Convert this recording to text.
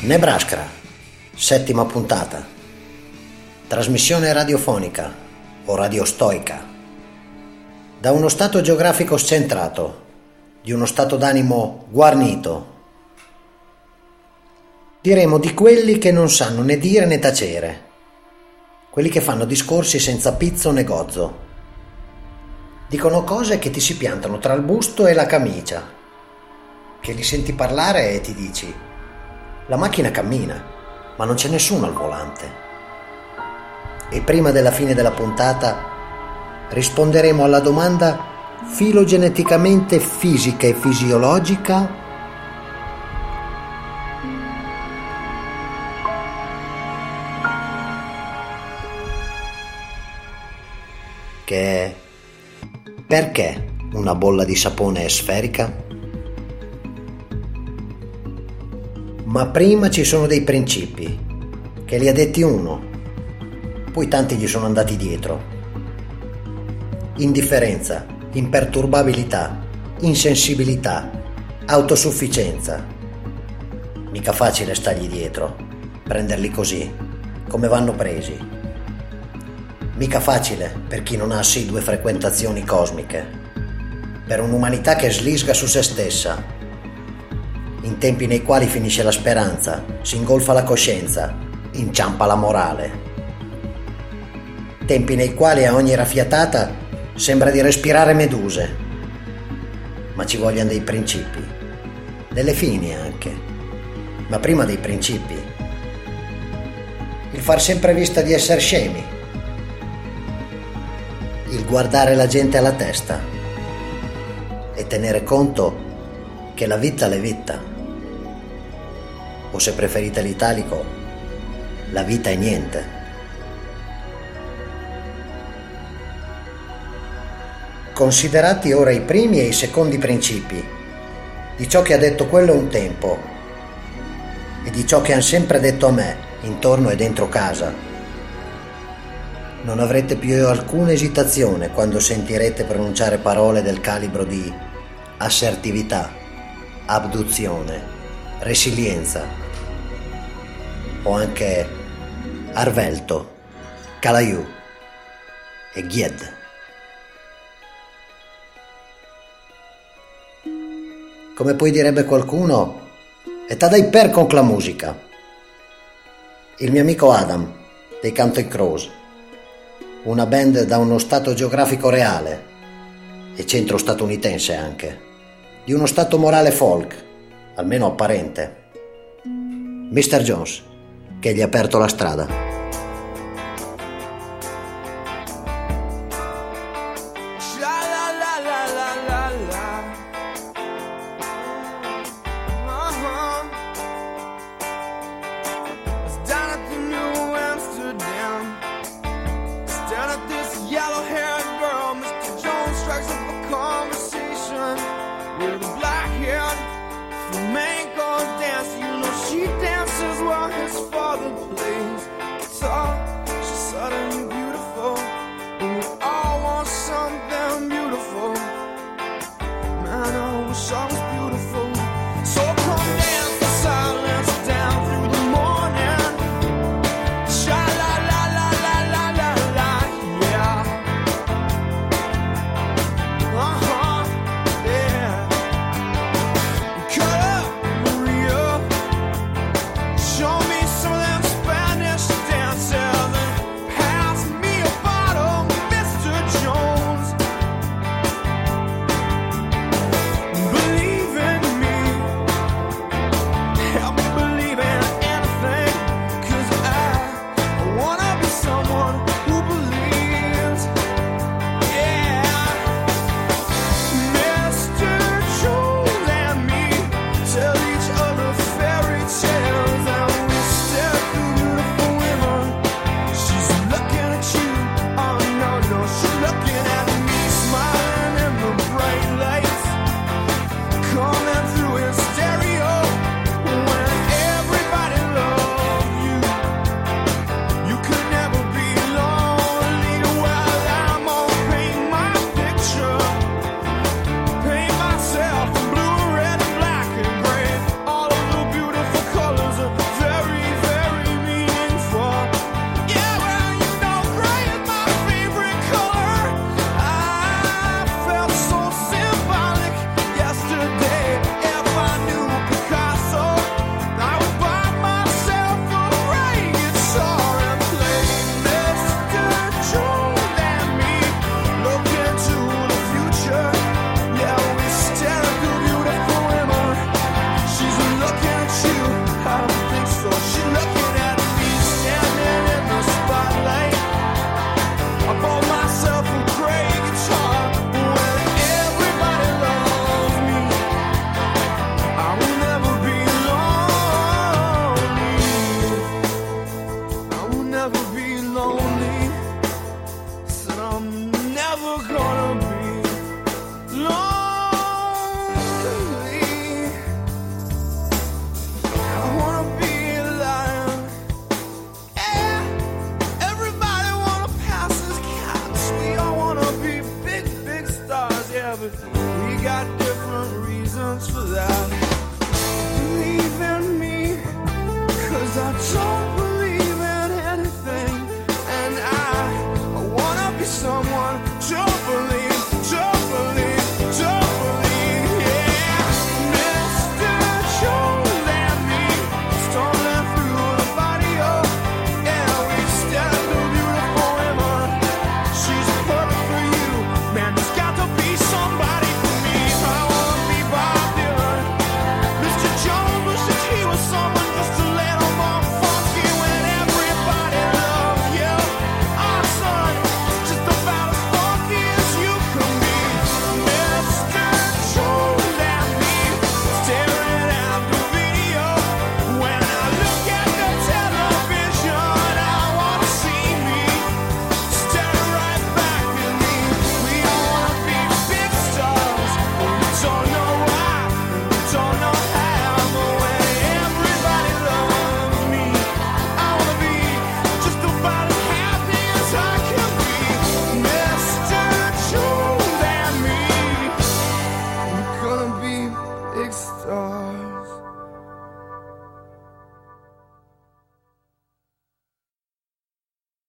Nebraska, 7ª puntata. Trasmissione radiofonica o radiostoica. Da uno stato geografico scentrato, di uno stato d'animo guarnito. Diremo di quelli che non sanno né dire né tacere, quelli che fanno discorsi senza pizzo né gozzo. Dicono cose che ti si piantano tra il busto e la camicia, che li senti parlare e ti dici: la macchina cammina, ma non c'è nessuno al volante. E prima della fine della puntata risponderemo alla domanda filogeneticamente fisica e fisiologica: che è: perché una bolla di sapone è sferica? Ma prima ci sono dei principi, che li ha detti uno, poi tanti gli sono andati dietro. Indifferenza, imperturbabilità, insensibilità, autosufficienza. Mica facile stargli dietro, prenderli così, come vanno presi. Mica facile per chi non ha assidue frequentazioni cosmiche, per un'umanità che slisga su se stessa, in tempi nei quali finisce la speranza, si ingolfa la coscienza, inciampa la morale. Tempi nei quali a ogni raffiatata sembra di respirare meduse. Ma ci vogliono dei principi, delle fini anche, ma prima dei principi. Il far sempre vista di essere scemi, il guardare la gente alla testa e tenere conto che la vita è vita. O se preferite l'italico, la vita è niente. Considerati ora i primi e i secondi principi di ciò che ha detto quello un tempo e di ciò che han sempre detto a me, intorno e dentro casa, non avrete più alcuna esitazione quando sentirete pronunciare parole del calibro di assertività, abduzione, resilienza, o anche arvelto, calaiù e ghied. Come poi direbbe qualcuno, e t'adai per con la musica. Il mio amico Adam, dei Counting Crows, una band da uno stato geografico reale e centro statunitense anche, di uno stato morale folk, almeno apparente. Mr. Jones, che gli ha aperto la strada. lonely. Said I'm never gonna be lonely. I wanna be a lion. Yeah, everybody wanna pass as cats. We all wanna be big, big stars. Yeah, but we got different reasons for that.